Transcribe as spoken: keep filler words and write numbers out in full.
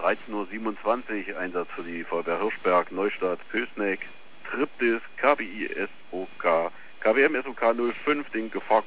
dreizehn Uhr siebenundzwanzig, Einsatz für die Feuerwehr Hirschberg, Neustadt, Pößneck, Triptis, K B I S O K, K W M S O K null fünf, den Gefahr